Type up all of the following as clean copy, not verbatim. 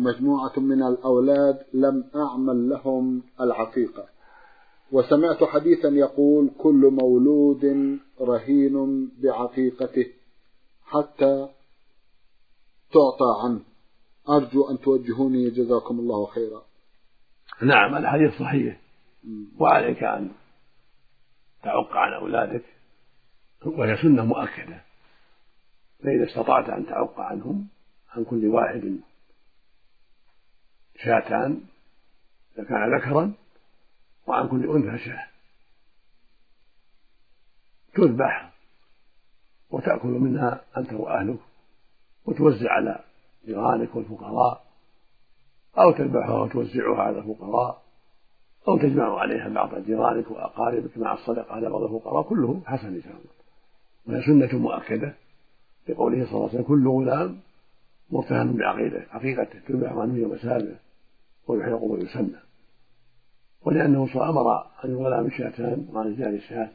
مجموعة من الأولاد لم أعمل لهم العقيقة، وسمعت حديثا يقول كل مولود رهين بعقيقته حتى تعطى عنه، أرجو أن توجهوني جزاكم الله خيرا. نعم الحديث صحيح، وعليك أن تعق عن أولادك، وهي سنة مؤكدة، فإذا استطعت أن تعق عنهم عن كل واحد شاتان إذا كان ذكرا، وعن كل أنثى شاة، تذبح وتأكل منها أنت وأهلك وتوزع على جيرانك والفقراء، أو تذبحها وتوزعها على الفقراء، أو تجمع عليها بعض جيرانك وأقاربك مع الصدقة على بعض الفقراء، كله حسن إن شاء الله. وهي سنة مؤكدة لقوله صلى الله عليه وسلم كل غلام مرتهن بعقيقته تذبح عنه يوم سابعه ويحلق ويسمى، ولأنه أمر عن الغلام شاتان وعن الرجال شاة،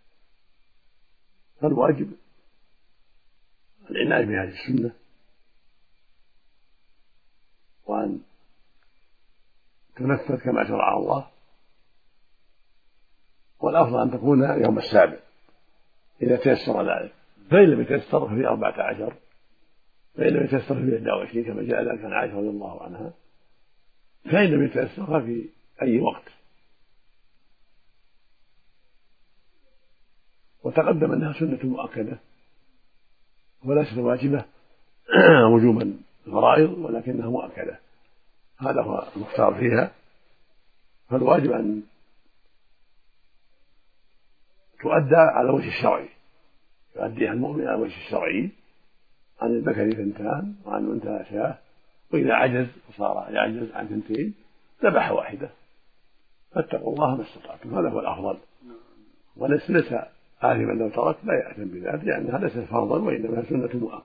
فالواجب العناية بهذه السنة وأن تنفذ كما شرع الله، والأفضل أن تكون يوم السابع إذا تيسر ذلك، فإن لم يتيسر في 14، فإن لم يتيسر في 21 كما جاء ذلك عن عائشة رضي الله عنها، فإن لم يتيسر ففي أي وقت. وتقدم أنها سنة مؤكدة وليست واجبة وجوبا الفرائض، ولكنها مؤكدة، هذا هو المختار فيها. فالواجب أن تؤدى على الوجه الشرعي، يؤديها المؤمن على الوجه الشرعي، عن الذكر 2 وعن الأنثى شاة، وإذا عجز وصار يعجز عن 2 ذبح واحدة. فاتقوا الله ما استطعتم، هذا هو الأفضل، وليس آثما لو ترك، لا يأثم بذلك، لأنها ليست فرضا وإنما سنة مؤكدة.